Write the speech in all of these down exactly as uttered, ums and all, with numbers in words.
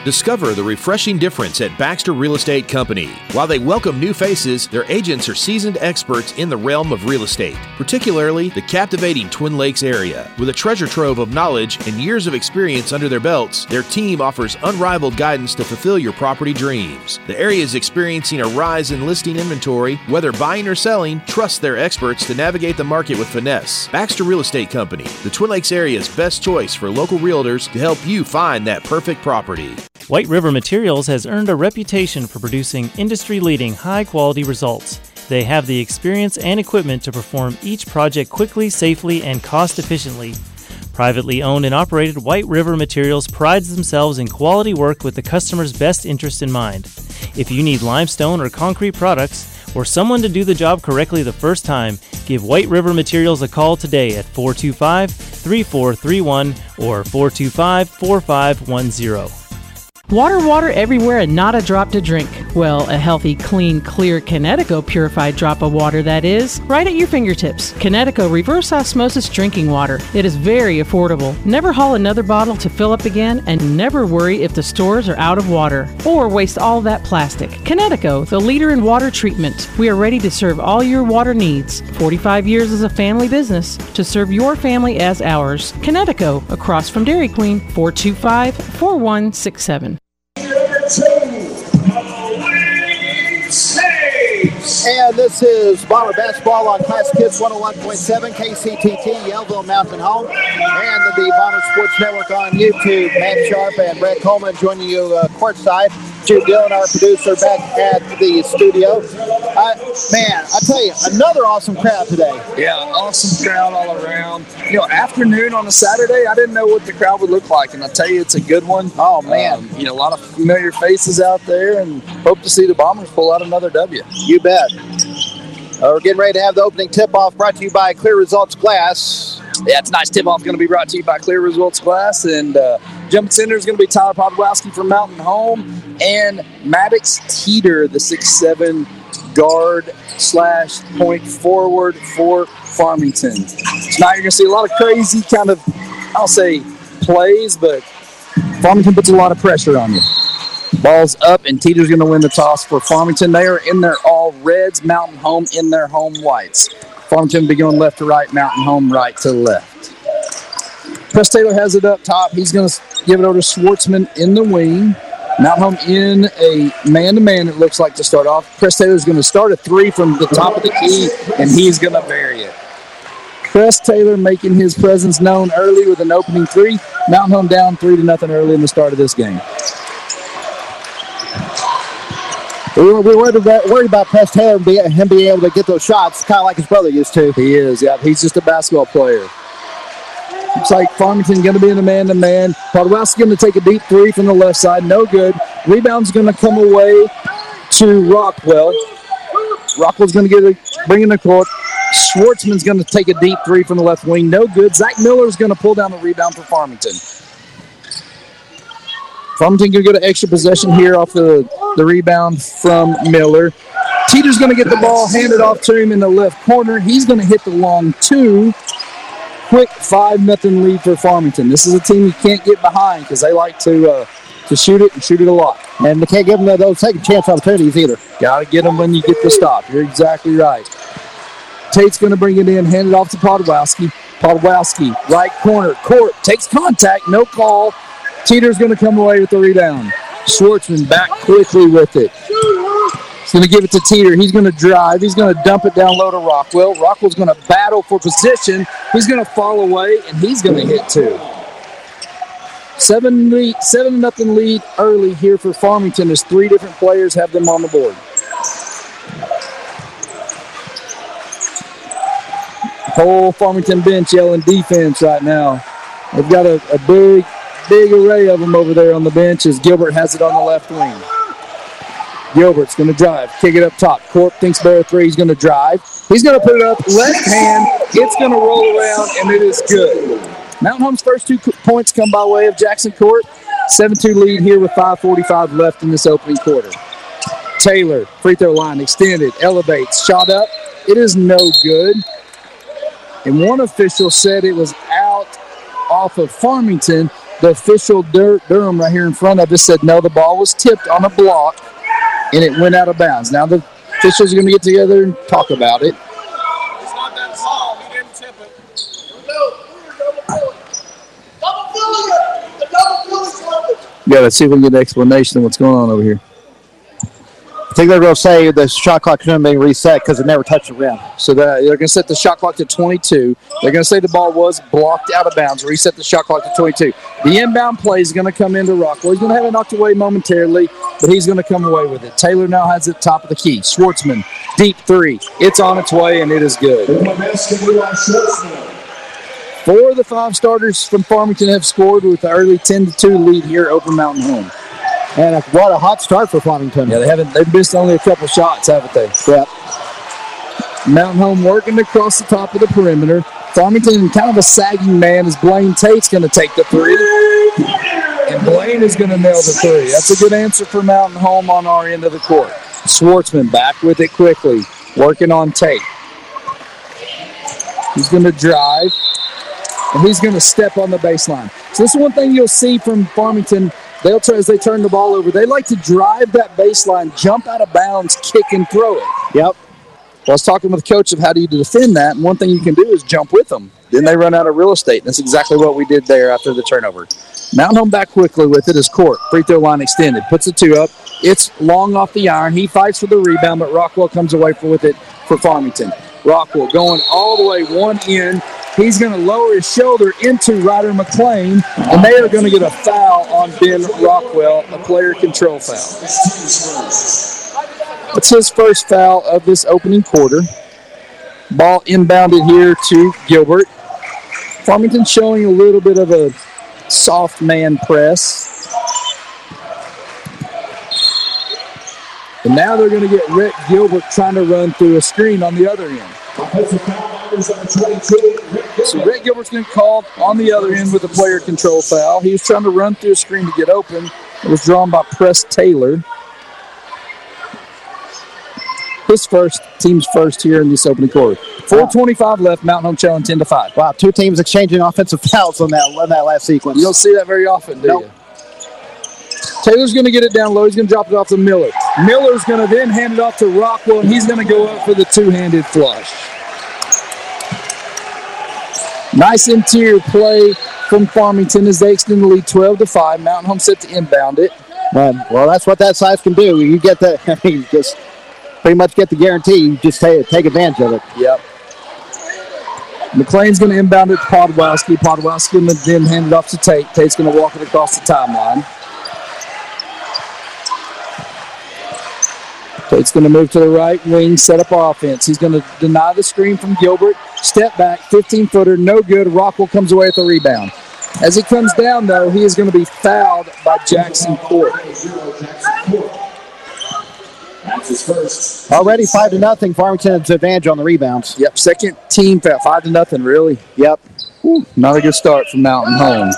Discover the refreshing difference at Baxter Real Estate Company. While they welcome new faces, their agents are seasoned experts in the realm of real estate, particularly the captivating Twin Lakes area. With a treasure trove of knowledge and years of experience under their belts, their team offers unrivaled guidance to fulfill your property dreams. The area is experiencing a rise in listing inventory. Whether buying or selling, trust their experts to navigate the market with finesse. Baxter Real Estate Company, the Twin Lakes area's best choice for local realtors to help you find that perfect property. White River Materials has earned a reputation for producing industry-leading high-quality results. They have the experience and equipment to perform each project quickly, safely, and cost-efficiently. Privately owned and operated, White River Materials prides themselves in quality work with the customer's best interest in mind. If you need limestone or concrete products, or someone to do the job correctly the first time, give White River Materials a call today at four two five, three four three one or four two five, four five one zero. Water, water everywhere and not a drop to drink. Well, a healthy, clean, clear Connecticut purified drop of water, that is, right at your fingertips. Connecticut reverse osmosis drinking water. It is very affordable. Never haul another bottle to fill up again, and never worry if the stores are out of water or waste all that plastic. Connecticut, the leader in water treatment. We are ready to serve all your water needs. forty-five years as a family business to serve your family as ours. Connecticut, across from Dairy Queen, four two five, four one six seven. And this is Bomber Basketball on Classic Hits one oh one point seven, K C T T, Yellville Mountain Home, and the Bomber Sports Network on YouTube. Matt Sharp and Brett Coleman joining you uh, courtside. Jude Dillon, our producer, back at the studio. Uh, man, I tell you, another awesome crowd today. Yeah, awesome crowd all around. You know, afternoon on a Saturday, I didn't know what the crowd would look like, and I tell you, it's a good one. Oh, man. Um, you know, a lot of familiar faces out there, and hope to see the Bombers pull out another W. You bet. Uh, we're getting ready to have the opening tip-off brought to you by Clear Results Glass. Yeah, tonight's tip-off is going to be brought to you by Clear Results Glass, and uh, jumping center is going to be Tyler Podwowski from Mountain Home, and Maddox Teeter, the six seven guard slash point forward for Farmington. Tonight you're going to see a lot of crazy kind of, I'll say, plays, but Farmington puts a lot of pressure on you. Ball's up, and Teeter's going to win the toss for Farmington. They are in their all reds, Mountain Home in their home whites. Farmington will be going left to right, Mountain Home right to left. Press Taylor has it up top. He's going to give it over to Schwartzman in the wing. Mountain Home in a man-to-man, it looks like, to start off. Press Taylor's going to start a three from the top of the key, and he's going to bury it. Press Taylor making his presence known early with an opening three. Mountain Home down three to nothing early in the start of this game. We're worried about, worried about Press Taylor and be, him being able to get those shots, kind of like his brother used to. He is, yeah. He's just a basketball player. Looks like Farmington going to be in a man-to-man. Podwowski going to take a deep three from the left side. No good. Rebound's going to come away to Rockwell. Rockwell's going to get a, bring in the court. Schwartzman's going to take a deep three from the left wing. No good. Zach Miller's going to pull down the rebound for Farmington. Farmington going to go to extra possession here off the, the rebound from Miller. Teeter's going to get the ball handed off to him in the left corner. He's going to hit the long two. Quick five nothing lead for Farmington. This is a team you can't get behind because they like to uh, to shoot it and shoot it a lot. And they can't give them those second chance opportunities either. Got to get them when you get the stop. You're exactly right. Tate's going to bring it in, hand it off to Podwowski. Podwowski, right corner. Court takes contact, no call. Teeter's going to come away with the rebound. Schwartzman back quickly with it. He's going to give it to Teeter. He's going to drive. He's going to dump it down low to Rockwell. Rockwell's going to battle for position. He's going to fall away, and he's going to hit two. Seven lead, seven nothing lead early here for Farmington as three different players have them on the board. Whole Farmington bench yelling defense right now. They've got a, a big, big array of them over there on the bench as Gilbert has it on the left wing. Gilbert's going to drive, kick it up top. Corp thinks better three. He's going to drive. He's going to put it up left hand. It's going to roll around, and it is good. Mountain Home's first two points come by way of Jackson Court. seven two lead here with five forty-five left in this opening quarter. Taylor, free throw line extended, elevates, shot up. It is no good. And one official said it was out off of Farmington. The official Dur- Durham right here in front of us said no, the ball was tipped on a block and it went out of bounds. Now the officials are going to get together and talk about it. It's not that ball. He didn't tip it. Yeah, let's see if we can get an explanation of what's going on over here. I think they're going to say the shot clock shouldn't be reset because it never touched the rim. So that, they're going to set the shot clock to twenty-two. They're going to say the ball was blocked out of bounds. Reset the shot clock to twenty-two. The inbound play is going to come into Rockwell. He's going to have it knocked away momentarily, but he's going to come away with it. Taylor now has it top of the key. Schwartzman, deep three. It's on its way, and it is good. Four of the five starters from Farmington have scored with the early ten to two lead here at Open Mountain Home. And what a hot start for Farmington. Yeah, they haven't. They've missed only a couple shots, haven't they? Yeah. Mountain Home working across the top of the perimeter. Farmington, kind of a sagging man, as Blaine Tate's going to take the three. And Blaine is going to nail the three. That's a good answer for Mountain Home on our end of the court. Schwartzman back with it quickly, working on Tate. He's going to drive, and he's going to step on the baseline. So this is one thing you'll see from Farmington. They'll turn, as they turn the ball over, they like to drive that baseline, jump out of bounds, kick, and throw it. Yep. Well, I was talking with the coach of how do you defend that, and one thing you can do is jump with them. Then they run out of real estate, and that's exactly what we did there after the turnover. Mountain Home back quickly with it as Court. Free throw line extended. Puts the two up. It's long off the iron. He fights for the rebound, but Rockwell comes away with it for Farmington. Rockwell going all the way one end. He's going to lower his shoulder into Ryder McLean, and they are going to get a foul on Ben Rockwell, a player control foul. It's his first foul of this opening quarter. Ball inbounded here to Gilbert. Farmington showing a little bit of a soft man press. And now they're going to get Rhett Gilbert trying to run through a screen on the other end. So Rhett Gilbert's going to call on the other end with a player control foul. He was trying to run through a screen to get open. It was drawn by Press Taylor. His first, team's first here in this opening quarter. four twenty-five left, Mountain Home trailing ten to five. Wow, two teams exchanging offensive fouls on that, on that last sequence. You don't see that very often, do nope. you? Taylor's going to get it down low. He's going to drop it off to Miller. Miller's going to then hand it off to Rockwell, and he's going to go up for the two-handed flush. Nice interior play from Farmington as they extend the lead twelve to five. Mountain Home set to inbound it. Well, well, that's what that size can do. You get the, I mean, just pretty much get the guarantee. You just take, take advantage of it. Yep. McLean's going to inbound it to Podwowski. Podwowski going to then hand it off to Tate. Tate's going to walk it across the timeline. Tate's going to move to the right wing, set up offense. He's going to deny the screen from Gilbert. Step back, fifteen-footer, no good. Rockwell comes away with the rebound. As he comes down, though, he is going to be fouled by Jackson Court. Already five to nothing. Farmington's advantage on the rebounds. Yep, second team foul, five to nothing, really. Yep. Whew, not a good start from Mountain Home.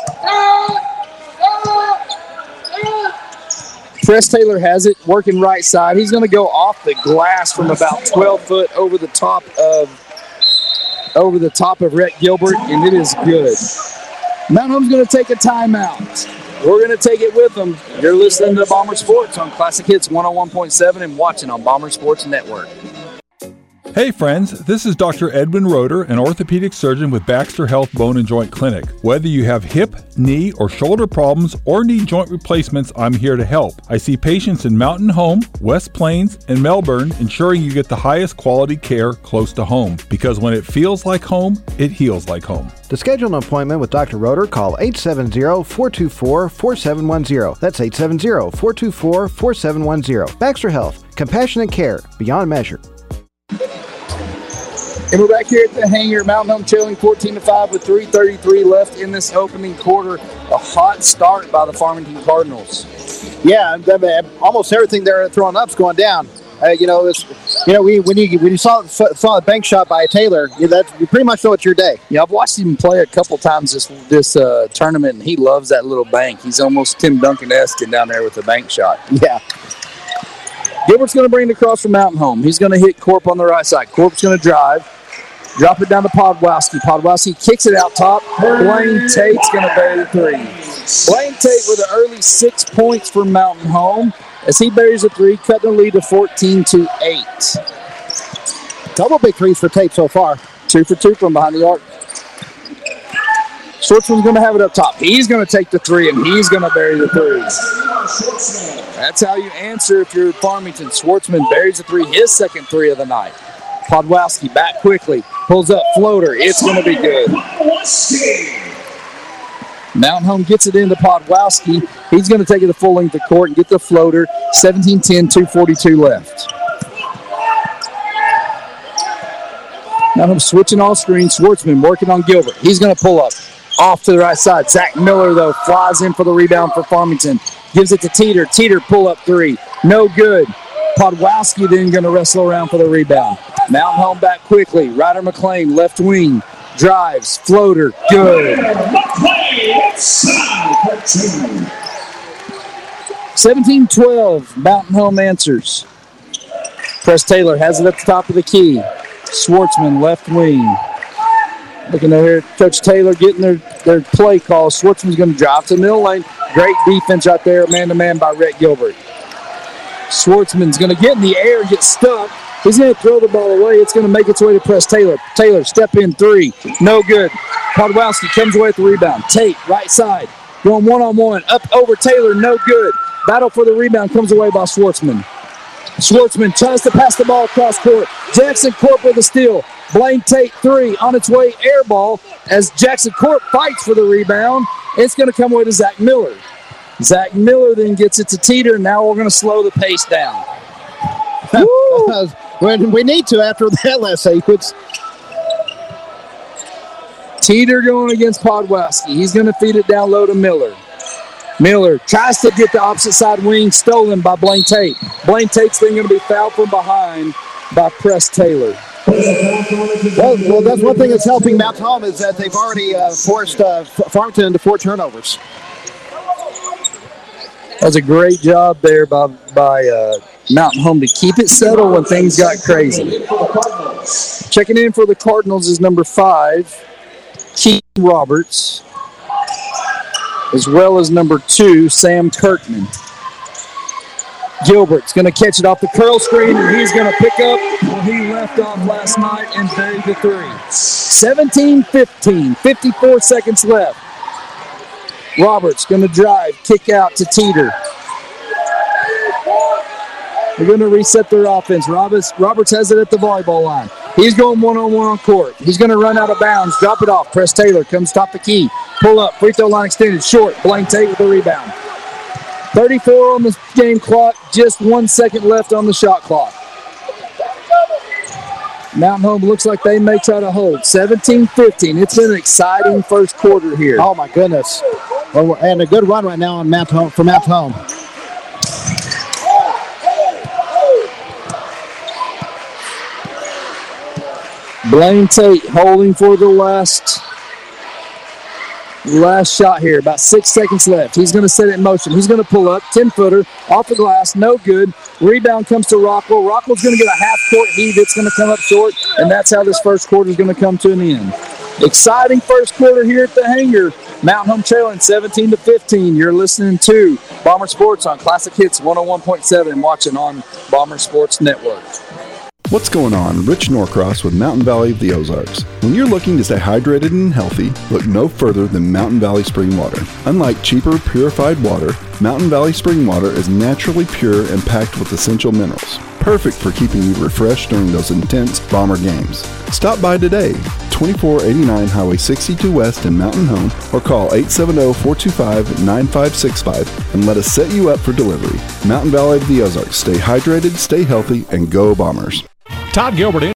Press Taylor has it, working right side. He's going to go off the glass from about twelve foot over the top of over the top of Rhett Gilbert, and it is good. Mountain Home's going to take a timeout. We're going to take it with them. You're listening to Bomber Sports on Classic Hits one oh one point seven and watching on Bomber Sports Network. Hey friends, this is Doctor Edwin Roeder, an orthopedic surgeon with Baxter Health Bone and Joint Clinic. Whether you have hip, knee, or shoulder problems or need joint replacements, I'm here to help. I see patients in Mountain Home, West Plains, and Melbourne, ensuring you get the highest quality care close to home. Because when it feels like home, it heals like home. To schedule an appointment with Doctor Roeder, call eight seven zero, four two four, four seven one zero. That's eight seven zero, four two four, four seven one zero. Baxter Health, compassionate care beyond measure. And we're back here at the hangar. Mountain Home trailing fourteen to five with three thirty-three left in this opening quarter. A hot start by the Farmington Cardinals. Yeah, almost everything they're throwing up's going down. Uh, you know, it's, you know, we when you when you saw saw a bank shot by Taylor, you, that, you pretty much know it's your day. Yeah, I've watched him play a couple times this this uh, tournament, and he loves that little bank. He's almost Tim Duncan-esque down there with the bank shot. Yeah. Gilbert's going to bring it across from Mountain Home. He's going to hit Corp on the right side. Corp's going to drive. Drop it down to Podwowski. Podwowski kicks it out top. Blaine Tate's going to bury the three. Blaine Tate with an early six points for Mountain Home as he buries a three, cutting the lead to fourteen to eight. Double big threes for Tate so far. Two for two from behind the arc. Schwartzman's going to have it up top. He's going to take the three, and he's going to bury the three. That's how you answer if you're Farmington. Schwartzman buries the three, his second three of the night. Podwowski back quickly, pulls up floater. It's going to be good. Mountain Home gets it into Podwowski. He's going to take it the full length of court and get the floater. seventeen ten, two forty-two left. Mountain Home switching all screens. Schwartzman working on Gilbert. He's going to pull up off to the right side. Zach Miller, though, flies in for the rebound for Farmington. Gives it to Teeter. Teeter pull up three. No good. Podwowski then going to wrestle around for the rebound. Mountain Home back quickly. Ryder McLean, left wing. Drives. Floater. Good. seventeen twelve. Mountain Home answers. Press Taylor has it at the top of the key. Schwartzman, left wing. Looking over here, Coach Taylor getting their, their play call. Schwartzman's going to drive to the middle lane. Great defense right there, man-to-man by Rhett Gilbert. Schwartzman's going to get in the air and get stuck. He's going to throw the ball away. It's going to make its way to Press Taylor. Taylor, step in three. No good. Podwowski comes away with the rebound. Tate, right side. Going one-on-one. Up over Taylor. No good. Battle for the rebound comes away by Schwartzman. Schwartzman tries to pass the ball across court. Jackson Corp with a steal. Blaine Tate three on its way, air ball as Jackson Corp fights for the rebound. It's going to come away to Zach Miller. Zach Miller then gets it to Teeter. Now we're going to slow the pace down. When we need to after that last sequence. Teeter going against Podwowski. He's going to feed it down low to Miller. Miller tries to get the opposite side wing, stolen by Blaine Tate. Blaine Tate's then going to be fouled from behind by Press Taylor. Well, well, that's one thing that's helping Mountain Home is that they've already uh, forced uh, Farmington into four turnovers. That was a great job there by, by uh, Mountain Home to keep it settled when things got crazy. Checking in for the Cardinals is number five, Keith Roberts, as well as number two, Sam Kirkman. Gilbert's going to catch it off the curl screen, and he's going to pick up where he left off last night and bury the three. seventeen fifteen, fifty-four seconds left. Roberts going to drive, kick out to Teeter. They're going to reset their offense. Roberts, Roberts has it at the volleyball line. He's going one-on-one on court. He's going to run out of bounds, drop it off. Press Taylor comes top the key. Pull up, free throw line extended, short. Blaine Tate with the rebound. thirty-four on the game clock, just one second left on the shot clock. Mountain Home looks like they may try to hold. seventeen fifteen. It's been an exciting first quarter here. Oh, my goodness. Well, and a good run right now on Mountain Home, for Mountain Home. Blaine Tate holding for the last Last shot here, about six seconds left. He's going to set it in motion. He's going to pull up, ten-footer, off the glass, no good. Rebound comes to Rockwell. Rockwell's going to get a half-court heave. It's going to come up short, and that's how this first quarter is going to come to an end. Exciting first quarter here at the Hangar. Mountain Home trailing seventeen to fifteen. You're listening to Bomber Sports on Classic Hits one oh one point seven and watching on Bomber Sports Network. What's going on? Rich Norcross with Mountain Valley of the Ozarks. When you're looking to stay hydrated and healthy, look no further than Mountain Valley Spring Water. Unlike cheaper, purified water, Mountain Valley Spring Water is naturally pure and packed with essential minerals. Perfect for keeping you refreshed during those intense Bomber games. Stop by today, twenty-four eighty-nine Highway sixty-two West in Mountain Home, or call eight seven zero, four two five, nine five six five and let us set you up for delivery. Mountain Valley of the Ozarks. Stay hydrated, stay healthy, and go Bombers. Todd Gilbert